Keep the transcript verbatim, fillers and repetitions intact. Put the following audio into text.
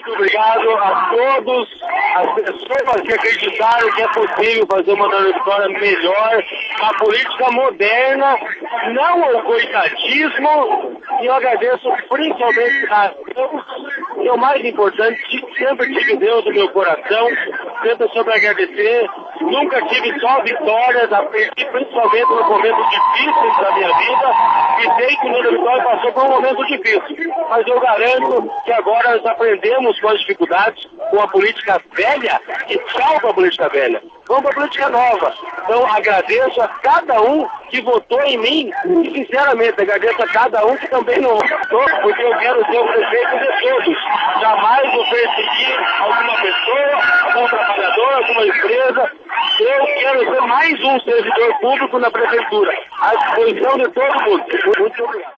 Muito obrigado a todos, as pessoas que acreditaram que é possível fazer uma trajetória melhor, a política moderna, não o coitadismo, e eu agradeço principalmente a Deus, que é o mais importante, sempre tive Deus no meu coração, sempre soube agradecer, nunca tive só vitórias, aprendi principalmente nos momentos difíceis da minha vida, e sei que o Nando Vitória passou por um momento difícil, mas eu garanto que agora nós aprendemos com as dificuldades, com a política velha, e tchau com a política velha. Vamos para a política nova. Então agradeço a cada um que votou em mim, e sinceramente agradeço a cada um que também não votou, porque eu quero ser o prefeito de todos. Jamais vou perseguir alguma pessoa, algum trabalhador, alguma empresa. Eu quero ser mais um servidor público na prefeitura, à disposição de todo mundo. Muito obrigado.